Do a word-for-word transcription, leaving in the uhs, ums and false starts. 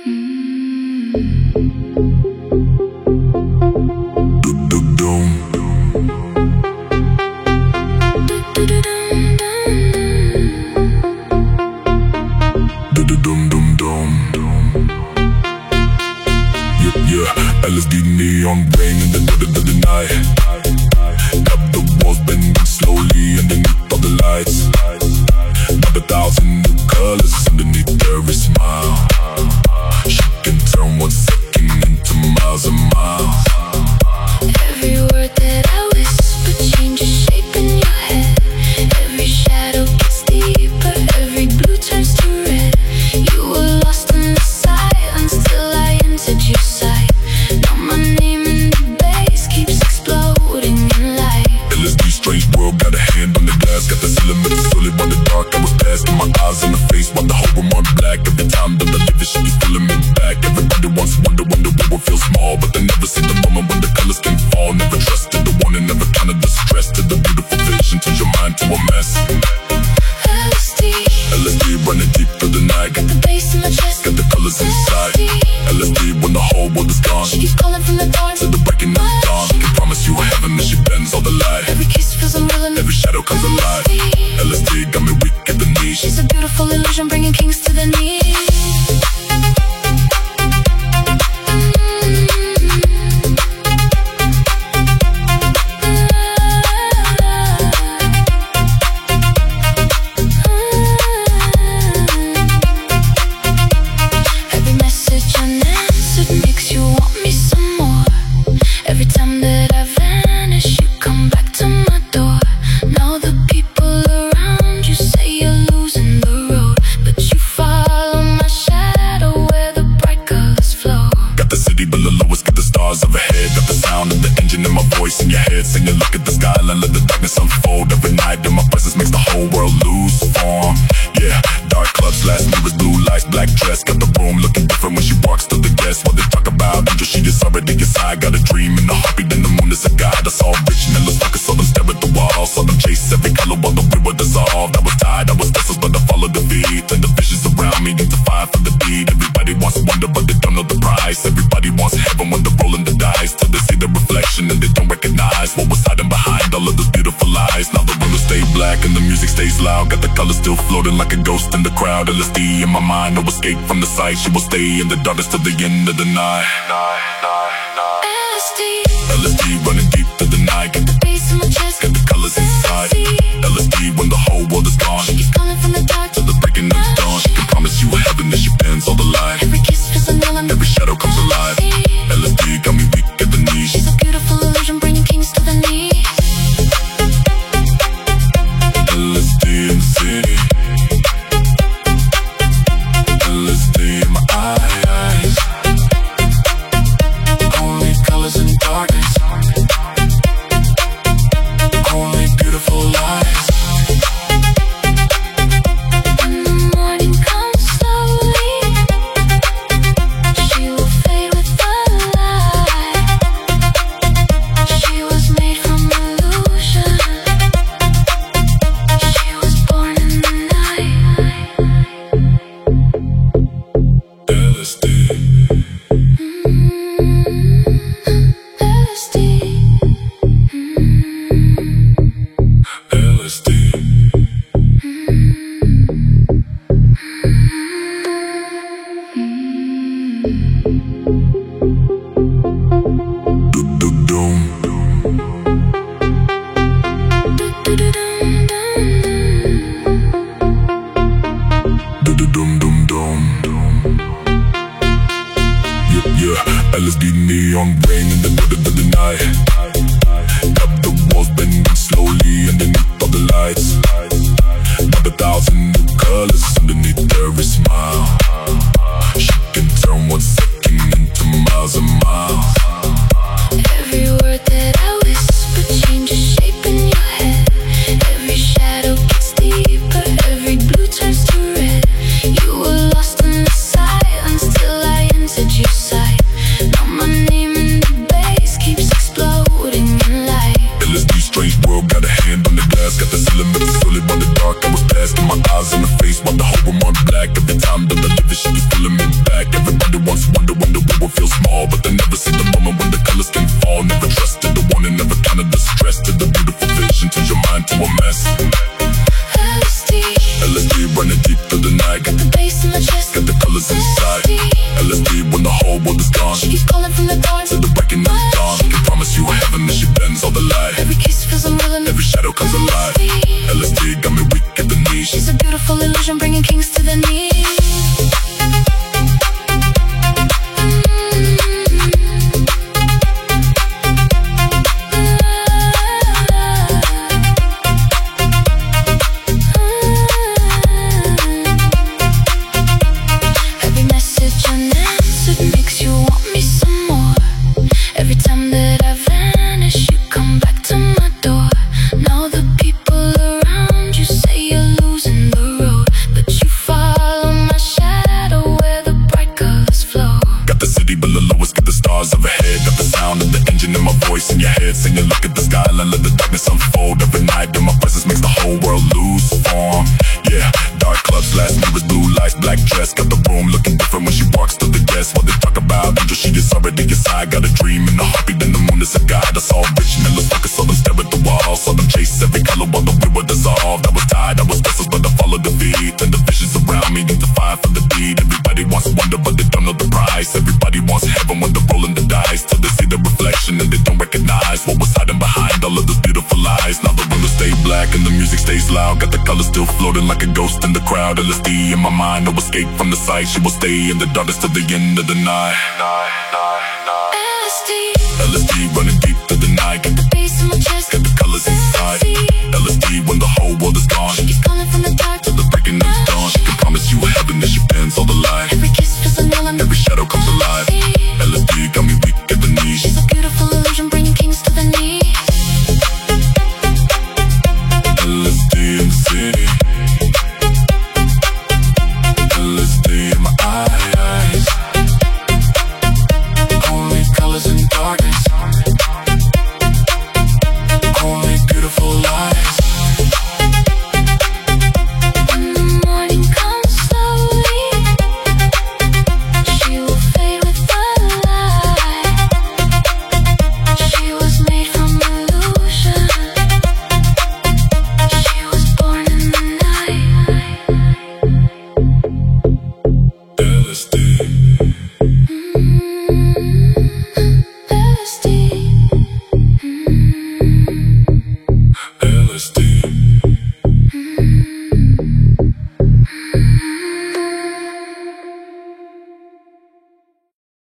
L S D neon rain in the dead of the night. Up the walls bending slowly underneath all the lights. Not a thousand new colors underneath every smile. She can turn one second into miles and miles. Every word that I whisper changes shape in your head. Every shadow gets deeper, every blue turns to red. You were lost in the silence till I entered your sight. Now my name in the bass keeps exploding in light. L S D strange world, got a hand on the glass. Got the cylinder solid by the dark. I was past in my eyes in the face while the whole room on black. Every time that I live it, she be pulling me back. Everybody wants wonder when the world feels small, but they never see the moment when the colors can fall. Never trusted the one and never counted the stress. To the beautiful vision, turns your mind to a mess. L S D, L S D running deep through the night. got the bass in my chest, Got the colors inside. L S D when the whole world is gone. she keeps calling from the dark. To the breaking of dawn, she can promise you heaven and she bends all the light. Every kiss feels unreal and Every shadow comes alive. L S D got me weak at the knees. she's a beautiful illusion, bringing kings to their knees. Every message unanswered makes you want me some more. Every time that I vanish, you come back to my door. Now the people around you say you're losing the road, but you follow my shadow where the bright colors flow. Got the city below us, got the stars overhead. Got the sound of the engine in my voice in your head. Singing, look at the skyline, let the darkness unfold. Every night in my presence makes the whole world lose form. Yeah, dark clubs, last mirrors, blue lights, black dress. Got the room looking different when she walks to the guests. What they talk about, angel, she is already inside. Got a dream in the heartbeat, and the moon is a guide. I saw rich and endless focus, saw them stare at the wall. Saw them chase every color while the wind would dissolve. I was tired, I was restless, but I followed the beat. And the visions around me need to fight for the beat. Everybody wants wonder, but they don't know the price. Everybody wants heaven when they're rolling the dice. Till they see the reflection and they don't recognize what was hiding behind all of those beautiful eyes. Now the room will stay black and the music stays loud. Got the colors still floating like a ghost in the crowd. L S D in my mind, no escape from the sight. She will stay in the darkness till the end of the night. L S D, L S D running deep through the night. Got the, bass in my chest, got the colors inside. L S D when the whole world is gone. she keeps calling from the dark. Till the breaking of dawn, she can promise you heaven and she bends all the light. Every kiss feels unreal and Every shadow comes alive. L S D got me weak at the knees. she's a beautiful illusion, bringing kings to their knees. L S D in the city. L S D in my eyes. Only colors in darkness. Only beautiful lies. When the morning comes slowly, she will fade with the light. She was made from illusion. She was born in the night. L S D. L S D. L S D. Do-do-doom. Do-do-dum-dum-dum. Yeah, yeah. L S D neon rain in the dead of the night. Up the walls bending slowly underneath all the lights. Not a thousand new colors underneath every smile. She can turn one second into miles and miles. Every word that I whisper changes shape in your head. Every shadow gets deeper, every blue turns to red. You were lost in the silence till I entered your sight. Now my name in the bass keeps exploding in light. L S D strange world, got a hand on the glass. Got the cylinder solid by the dark. I was past in my eyes in the face while the whole room on black. Every time the stars overhead. Got the sound of the engine in my voice in your head, singing look at the skyline, let the darkness unfold. Every night in my presence makes the whole world lose form. Yeah, dark clubs, glass mirrors, blue lights, black dress. Got the room looking different when she walks to the guests. What they talk about, angel, she is already inside. Got a dream in the heartbeat, then the moon is a guide. I saw rich men look focus, saw them stare at the wall. Saw them chase every color while the wheel would dissolve. I was tired, I was restless, but I followed the beat. And the visions around me need to fight for the beat. Everybody wants wonder, but they don't know the price. Everybody wants heaven when they're rolling the dice, till they see the reflection and they don't recognize what was hiding behind all of those beautiful eyes. Now the windows stay black and the music stays loud. Got the colors still floating like a ghost in the crowd. L S D in my mind, no escape from the sight. She will stay in the darkness till the end of the night. L S D, L S D running deep through the night. got the bass in my chest, Got the colors inside. L S D when the whole world is gone.